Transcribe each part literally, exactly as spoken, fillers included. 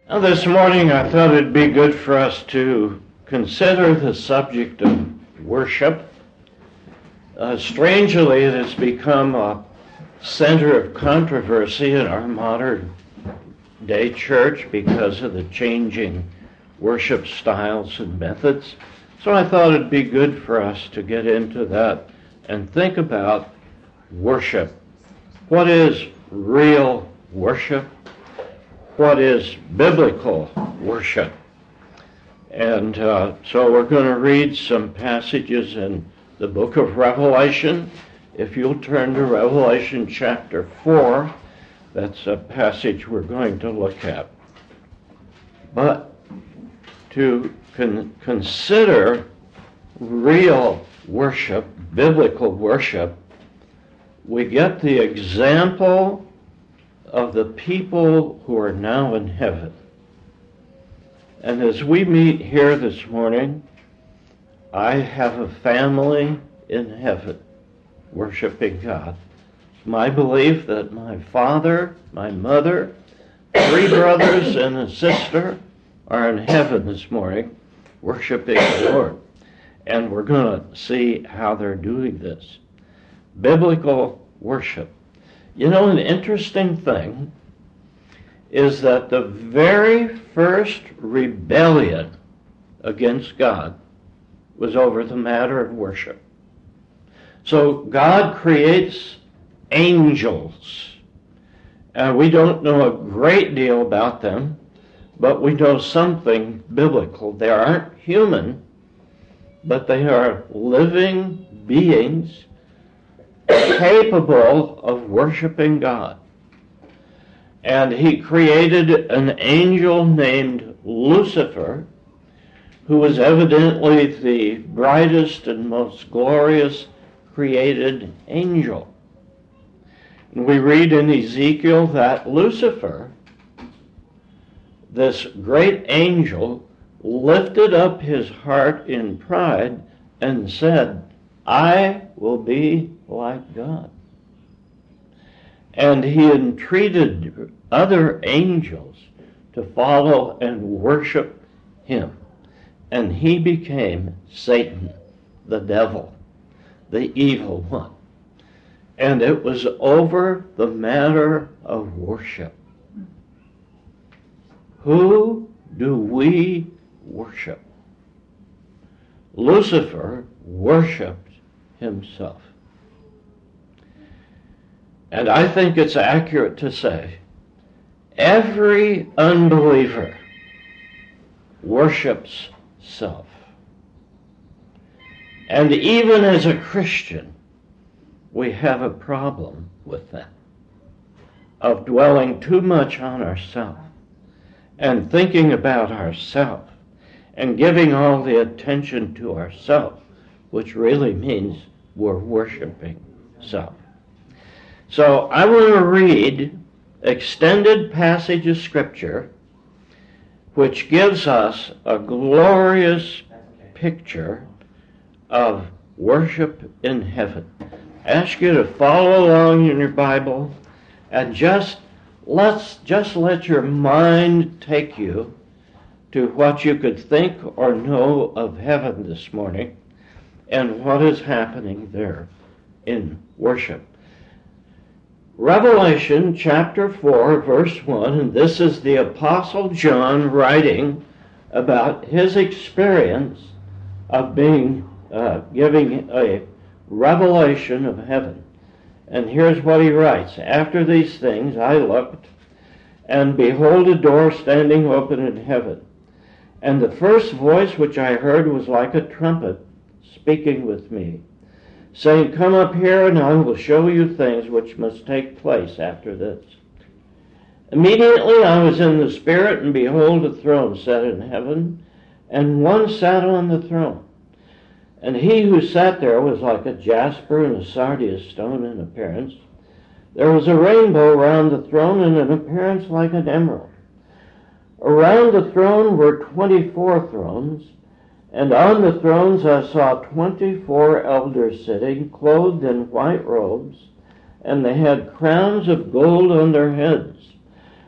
Now, this morning I thought it'd be good for us to consider the subject of worship. Uh, strangely, it has become a center of controversy in our modern day church because of the changing worship styles and methods. So I thought it'd be good for us to get into that and think about worship. What is real worship? What is biblical worship? And uh, so we're going to read some passages in the book of Revelation. If you'll turn to Revelation chapter four, that's a passage we're going to look at. But to con- consider real worship, biblical worship, we get the example of the people who are now in heaven. And as we meet here this morning, I have a family in heaven worshiping God. It's my belief that my father, my mother, three brothers and a sister are in heaven this morning worshiping the Lord. And we're going to see how they're doing this. Biblical worship. You know, an interesting thing is that the very first rebellion against God was over the matter of worship. So God creates angels. And we don't know a great deal about them, but we know something biblical. They aren't human, but they are living beings capable of worshiping God. And he created an angel named Lucifer, who was evidently the brightest and most glorious created angel. And we read in Ezekiel that Lucifer, this great angel, lifted up his heart in pride and said, I will be like God. And he entreated other angels to follow and worship him. And he became Satan, the devil, the evil one. And it was over the matter of worship. Who do we worship? Lucifer worshiped himself. And I think it's accurate to say every unbeliever worships self. And even as a Christian, we have a problem with that, of dwelling too much on ourselves and thinking about ourselves and giving all the attention to ourselves, which really means we're worshiping self. So I want to read extended passage of Scripture which gives us a glorious picture of worship in heaven. I ask you to follow along in your Bible and just let's just let your mind take you to what you could think or know of heaven this morning and what is happening there in worship. Revelation chapter four, verse one, and this is the Apostle John writing about his experience of being, uh, giving a revelation of heaven. And here's what he writes. After these things I looked, and behold a door standing open in heaven. And the first voice which I heard was like a trumpet speaking with me, saying, Come up here, and I will show you things which must take place after this. Immediately I was in the Spirit, and behold, a throne set in heaven, and one sat on the throne. And he who sat there was like a jasper and a sardius stone in appearance. There was a rainbow round the throne, and an appearance like an emerald. Around the throne were twenty-four thrones, and on the thrones I saw twenty-four elders sitting, clothed in white robes, and they had crowns of gold on their heads.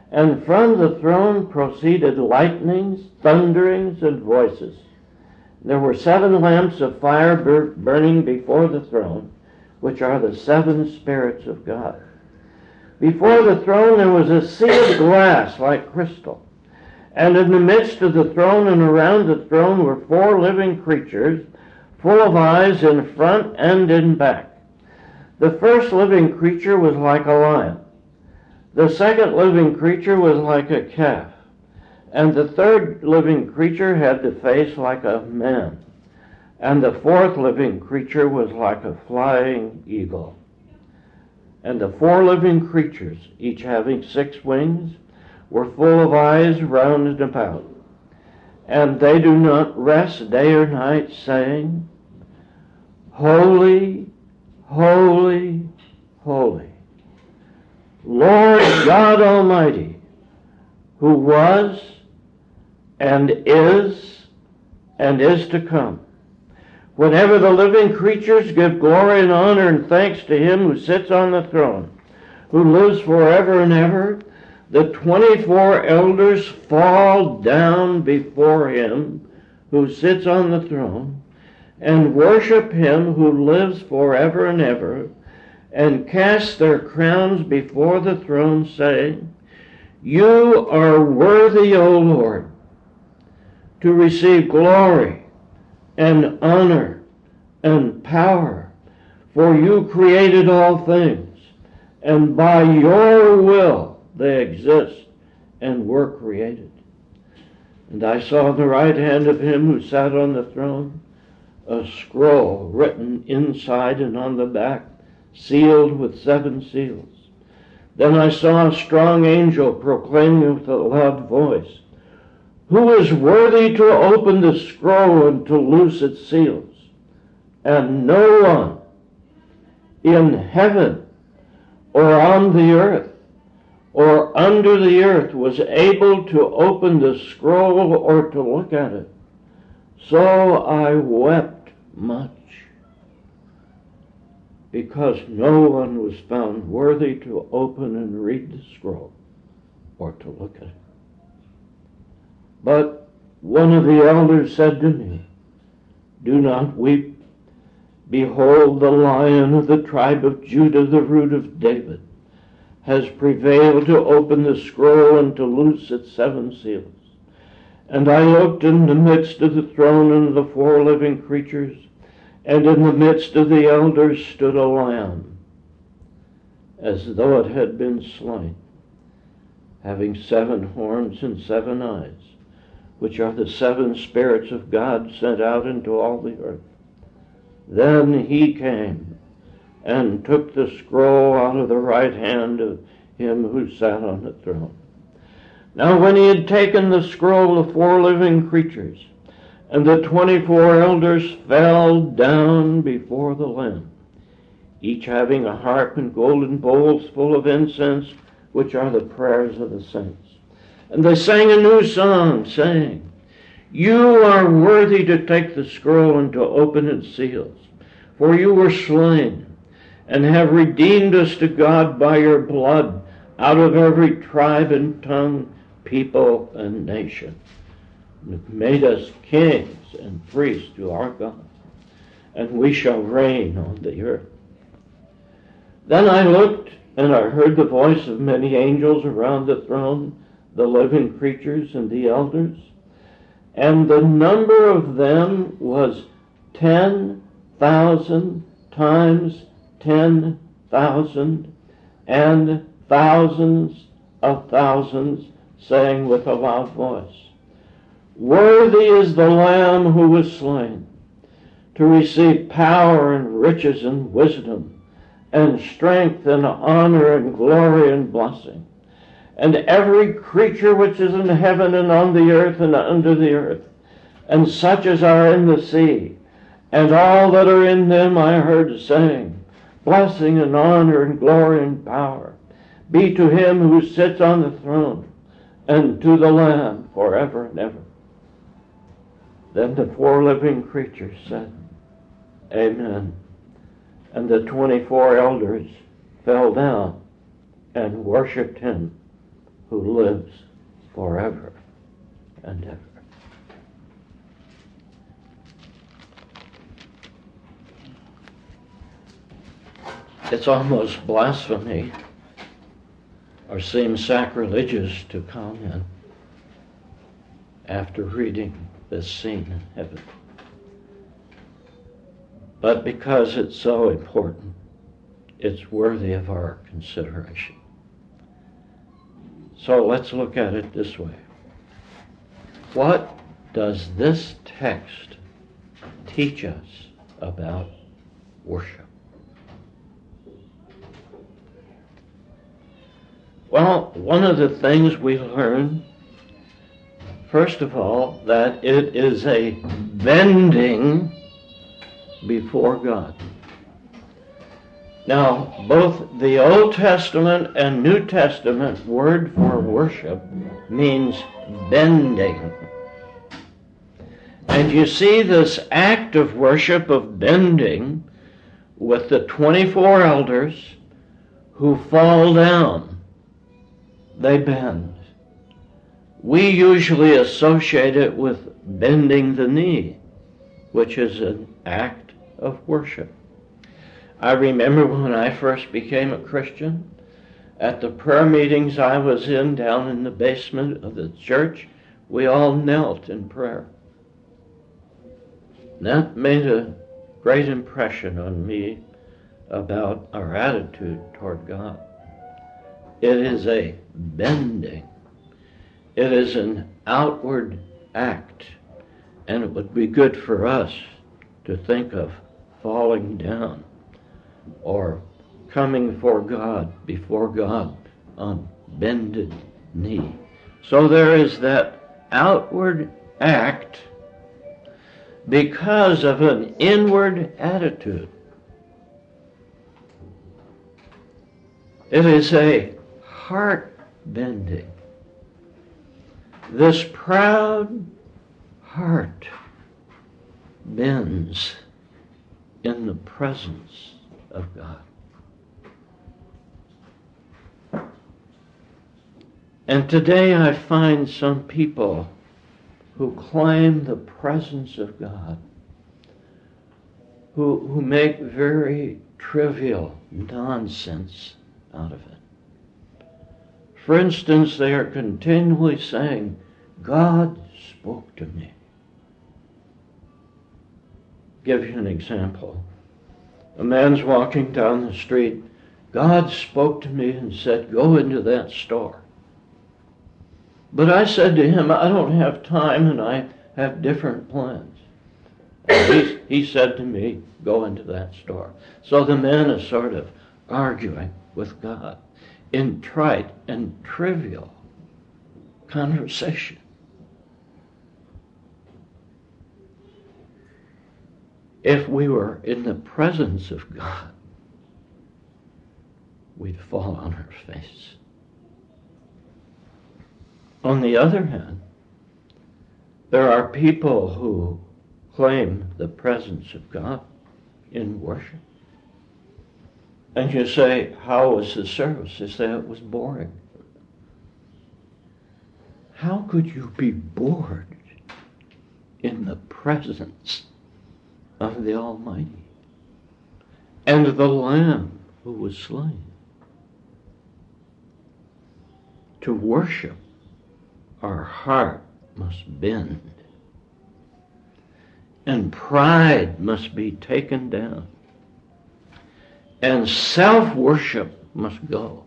And from the throne proceeded lightnings, thunderings, and voices. There were seven lamps of fire bur- burning before the throne, which are the seven spirits of God. Before the throne there was a sea of glass like crystal. And in the midst of the throne and around the throne were four living creatures, full of eyes in front and in back. The first living creature was like a lion. The second living creature was like a calf. And the third living creature had the face like a man. And the fourth living creature was like a flying eagle. And the four living creatures, each having six wings, were full of eyes round about. And they do not rest day or night, saying, Holy, holy, holy, Lord God Almighty, who was and is and is to come. Whenever the living creatures give glory and honor and thanks to him who sits on the throne, who lives forever and ever, the twenty-four elders fall down before him who sits on the throne and worship him who lives forever and ever, and cast their crowns before the throne, saying, You are worthy, O Lord, to receive glory and honor and power, for you created all things, and by your will they exist and were created. And I saw on the right hand of him who sat on the throne a scroll written inside and on the back, sealed with seven seals. Then I saw a strong angel proclaiming with a loud voice, Who is worthy to open the scroll and to loose its seals? And no one in heaven or on the earth or under the earth was able to open the scroll or to look at it. So I wept much, because no one was found worthy to open and read the scroll or to look at it. But one of the elders said to me, Do not weep. Behold, the Lion of the tribe of Judah, the Root of David, has prevailed to open the scroll and to loose its seven seals. And I looked in the midst of the throne and the four living creatures, and in the midst of the elders stood a lamb, as though it had been slain, having seven horns and seven eyes, which are the seven spirits of God sent out into all the earth. Then he came and took the scroll out of the right hand of him who sat on the throne. Now when he had taken the scroll, the four living creatures and the twenty-four elders fell down before the Lamb, each having a harp and golden bowls full of incense, which are the prayers of the saints. And they sang a new song, saying, You are worthy to take the scroll and to open its seals, for you were slain, and have redeemed us to God by your blood out of every tribe and tongue, people and nation. And have made us kings and priests to our God, and we shall reign on the earth. Then I looked, and I heard the voice of many angels around the throne, the living creatures and the elders, and the number of them was ten thousand times ten thousand, and thousands of thousands, saying with a loud voice, Worthy is the Lamb who was slain, to receive power and riches and wisdom, and strength and honor and glory and blessing. And every creature which is in heaven and on the earth and under the earth, and such as are in the sea, and all that are in them, I heard saying, Blessing and honor and glory and power be to him who sits on the throne, and to the Lamb forever and ever. Then the four living creatures said, Amen. And the twenty-four elders fell down and worshipped him who lives forever and ever. It's almost blasphemy, or seems sacrilegious, to comment after reading this scene in heaven. But because it's so important, it's worthy of our consideration. So let's look at it this way. What does this text teach us about worship? Well, one of the things we learn, first of all, that it is a bending before God. Now, both the Old Testament and New Testament word for worship means bending. And you see this act of worship of bending with the twenty-four elders who fall down. They bend. We usually associate it with bending the knee, which is an act of worship. I remember when I first became a Christian, at the prayer meetings I was in down in the basement of the church, we all knelt in prayer. That made a great impression on me about our attitude toward God. It is a bending. It is an outward act. And it would be good for us to think of falling down or coming before God, before God on bended knee. So there is that outward act because of an inward attitude. It is a heart bending. This proud heart bends in the presence of God. And today I find some people who claim the presence of God, who, who make very trivial nonsense out of it. For instance, they are continually saying, God spoke to me. Give you an example. A man's walking down the street. God spoke to me and said, go into that store. But I said to him, I don't have time and I have different plans. And he, he said to me, go into that store. So the man is sort of arguing with God in trite and trivial conversation. If we were in the presence of God, we'd fall on our face. On the other hand, there are people who claim the presence of God in worship. And you say, how was the service? They say it was boring. How could you be bored in the presence of the Almighty and the Lamb who was slain? To worship, our heart must bend, and pride must be taken down, and self-worship must go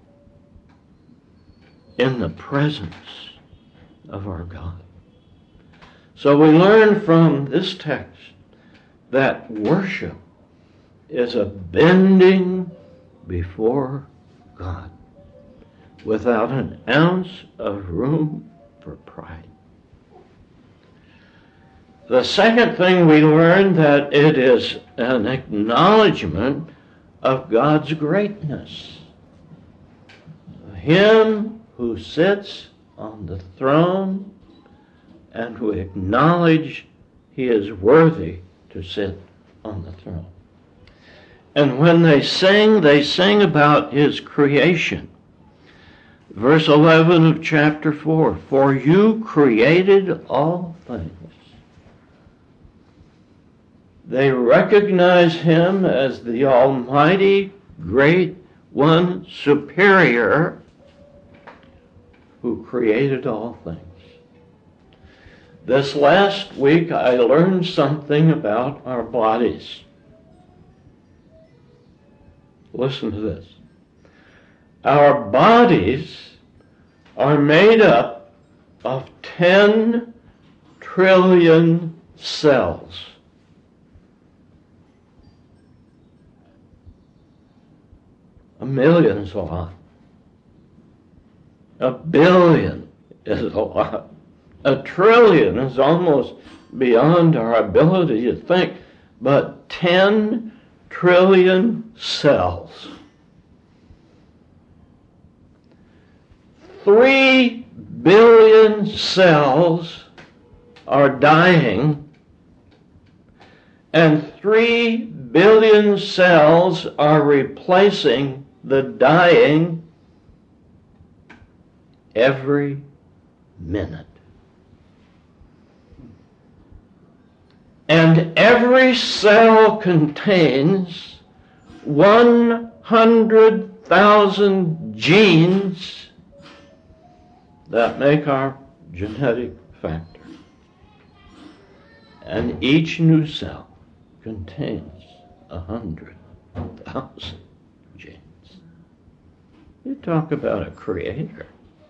in the presence of our God. So we learn from this text that worship is a bending before God without an ounce of room for pride. The second thing we learn, that it is an acknowledgement of God's greatness. Him who sits on the throne and who acknowledge he is worthy to sit on the throne. And when they sing, they sing about his creation. Verse eleven of chapter four, for you created all things. They recognize him as the Almighty, Great One, Superior, who created all things. This last week I learned something about our bodies. Listen to this. Our bodies are made up of ten trillion cells. A million is a lot. A billion is a lot. A trillion is almost beyond our ability to think, but ten trillion cells. Three billion cells are dying, and three billion cells are replacing the dying every minute. And every cell contains one hundred thousand genes that make our genetic factor. And each new cell contains one hundred thousand genes. You talk about a creator.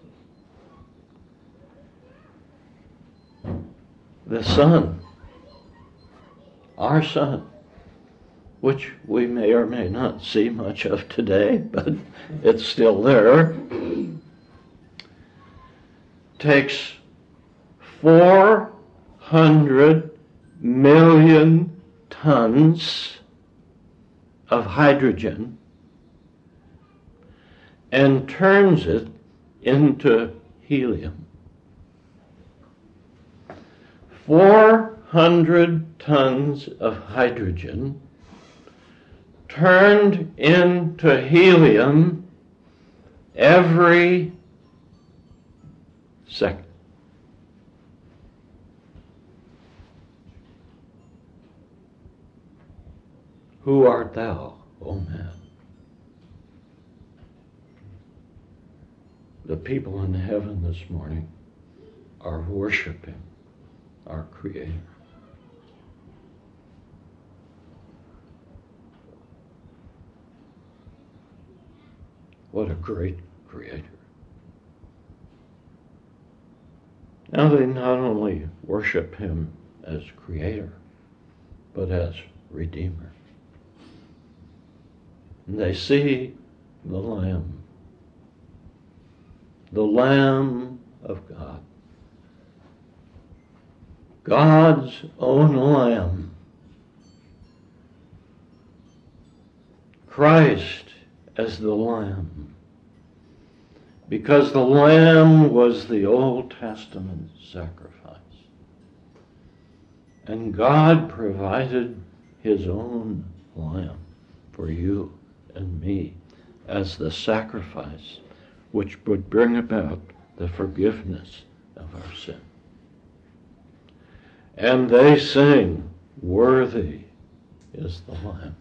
The sun, our sun, which we may or may not see much of today, but it's still there, takes four hundred million tons of hydrogen and turns it into helium. four hundred tons of hydrogen turned into helium every second. Who art thou, O man? The people in heaven this morning are worshiping our Creator. What a great Creator. Now they not only worship him as Creator, but as Redeemer. And they see the Lamb, the Lamb of God, God's own Lamb, Christ as the Lamb, because the Lamb was the Old Testament sacrifice. And God provided his own Lamb for you and me as the sacrifice which would bring about the forgiveness of our sin. And they sing, worthy is the Lamb.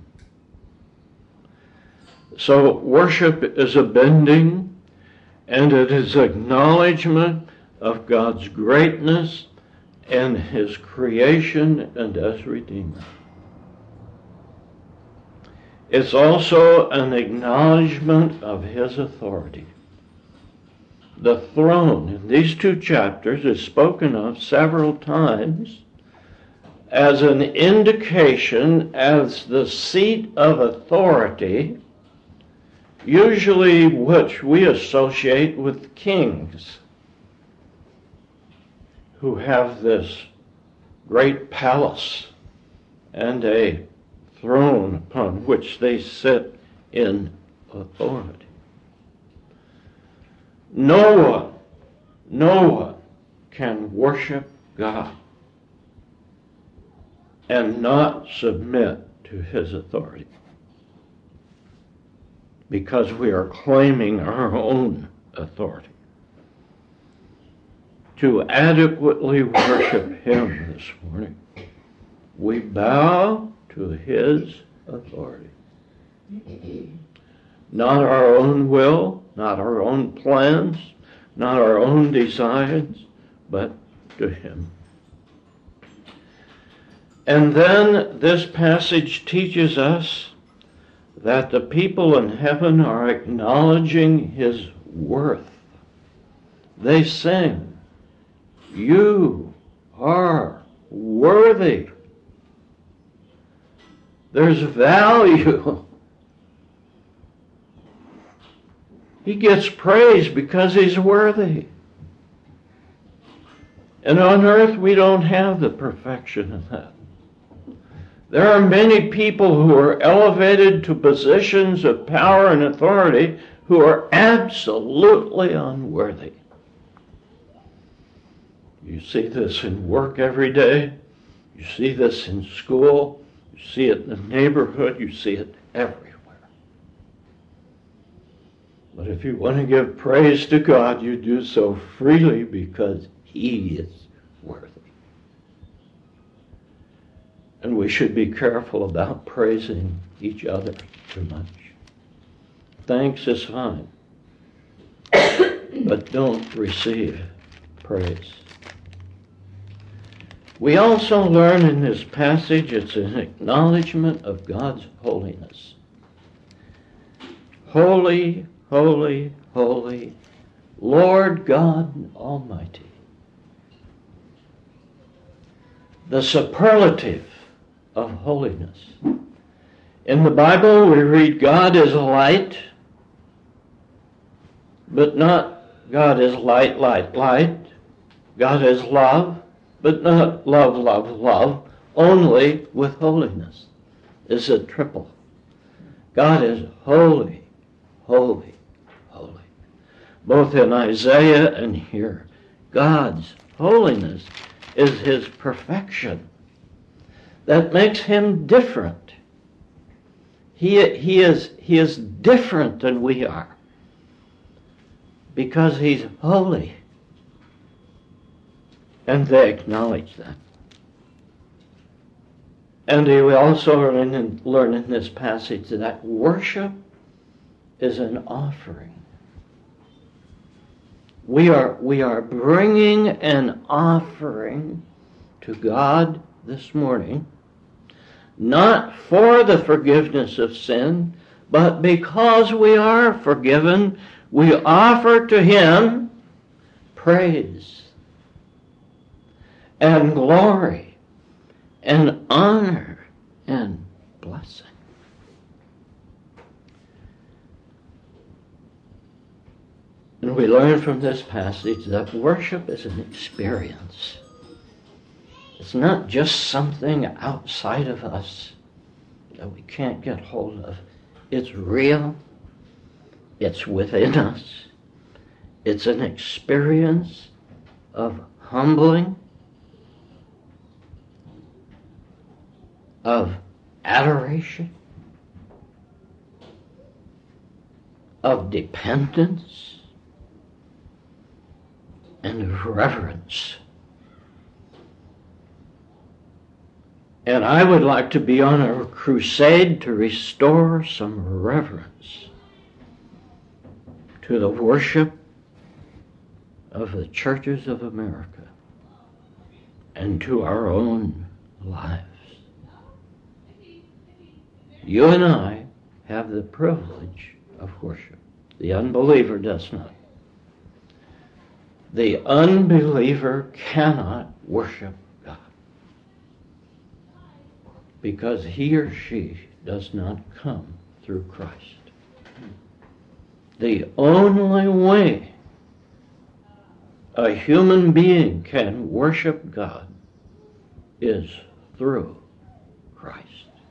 So worship is a bending, and it is acknowledgement of God's greatness and his creation and as Redeemer. It's also an acknowledgement of his authority. The throne in these two chapters is spoken of several times as an indication, as the seat of authority, usually which we associate with kings who have this great palace and a throne upon which they sit in authority. No one, no one can worship God and not submit to his authority, because we are claiming our own authority. To adequately worship Him this morning, we bow to His authority. Not our own will, not our own plans, not our own designs, but to Him. And then this passage teaches us that the people in heaven are acknowledging His worth. They sing, "You are worthy." There's value. He gets praise because He's worthy. And on earth we don't have the perfection of that. There are many people who are elevated to positions of power and authority who are absolutely unworthy. You see this in work every day. You see this in school. You see it in the neighborhood. You see it everywhere. But if you want to give praise to God, you do so freely because He is worthy. And we should be careful about praising each other too much. Thanks is fine, but don't receive praise. We also learn in this passage it's an acknowledgement of God's holiness. Holy, holy, holy, Lord God Almighty. The superlative of holiness. In the Bible, we read God is light, but not God is light, light, light. God is love, but not love, love, love, only with holiness. It's a triple. God is holy, holy, holy. Both in Isaiah and here, God's holiness is His perfection. That makes Him different. He, he, is, he is different than we are because He's holy. And they acknowledge that. And we also learn in, learn in this passage that worship is an offering. We are, we are bringing an offering to God this morning, not for the forgiveness of sin, but because we are forgiven, we offer to Him praise and glory and honor and blessing. And we learn from this passage that worship is an experience. It's not just something outside of us that we can't get hold of. It's real. It's within us. It's an experience of humbling, of adoration, of dependence, and of reverence. And I would like to be on a crusade to restore some reverence to the worship of the churches of America and to our own lives. You and I have the privilege of worship. The unbeliever does not. The unbeliever cannot worship God because he or she does not come through Christ. The only way a human being can worship God is through Christ.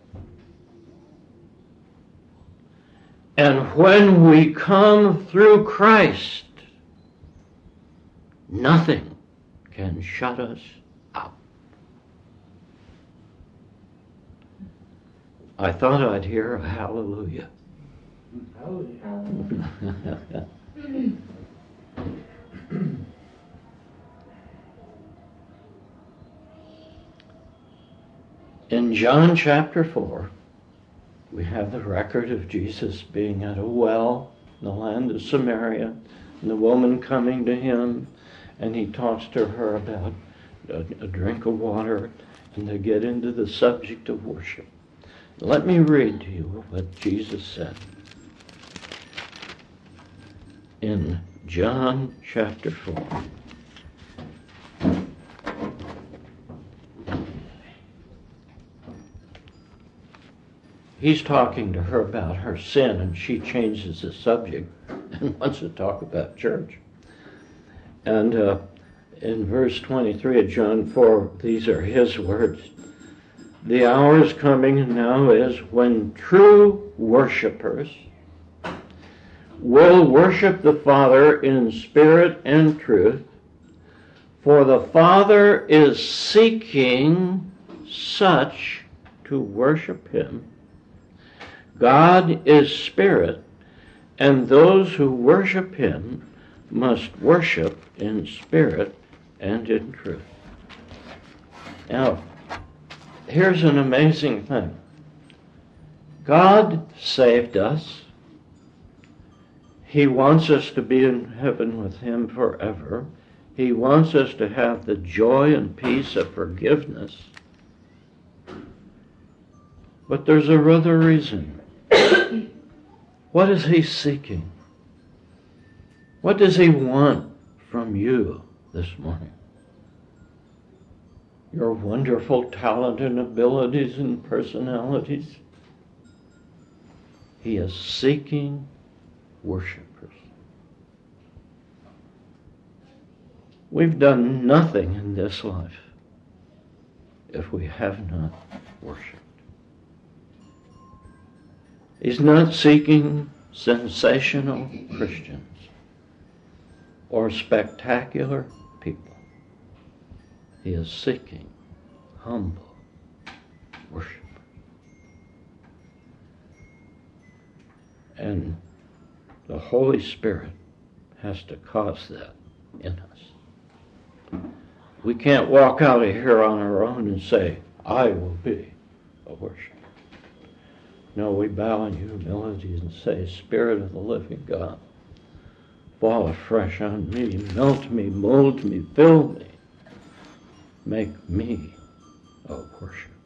And when we come through Christ, nothing can shut us out. I thought I'd hear a hallelujah. Hallelujah. In John chapter four, we have the record of Jesus being at a well in the land of Samaria, and the woman coming to him, and he talks to her about a, a drink of water, and they get into the subject of worship. Let me read to you what Jesus said in John chapter four. He's talking to her about her sin, and she changes the subject and wants to talk about church. And uh, in verse twenty-three of John four, these are his words. The hour is coming, and now is, when true worshipers will worship the Father in spirit and truth, for the Father is seeking such to worship him. God is spirit, and those who worship him must worship in spirit and in truth. Now, here's an amazing thing. God saved us. He wants us to be in heaven with him forever. He wants us to have the joy and peace of forgiveness. But there's a other reason. What is he seeking? What does he want from you this morning? Your wonderful talent and abilities and personalities? He is seeking worshipers. We've done nothing in this life if we have not worshiped. He's not seeking sensational Christians or spectacular people. He is seeking humble worshipers. And the Holy Spirit has to cause that in us. We can't walk out of here on our own and say, I will be a worshiper. No, we bow in humility and say, Spirit of the living God, fall afresh on me, melt me, mold me, fill me, make me a worshiper.